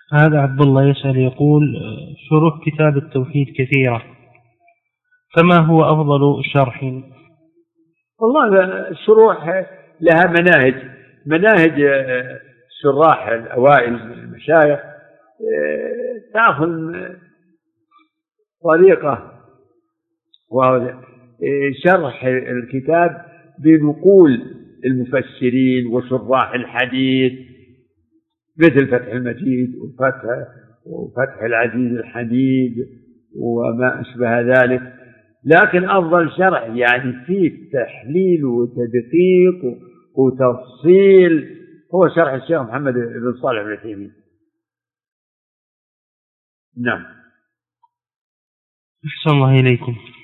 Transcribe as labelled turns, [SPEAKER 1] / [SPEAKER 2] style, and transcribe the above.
[SPEAKER 1] هذا عبد الله يسأل يقول: شروح كتاب التوحيد كثيرة، فما هو أفضل شرح؟
[SPEAKER 2] والله الشروح لها مناهج شراح الأوائل من المشايخ، تأخذ طريقة وشرح الكتاب بنقول المفسرين وشراح الحديث، مثل فتح المجيد وفتح العزيز الحميد وما أشبه ذلك. لكن أفضل شرح يعني فيه تحليل وتدقيق وتفصيل هو شرح الشيخ محمد بن صالح بن عثيمين. نعم.
[SPEAKER 1] أحسن الله إليكم.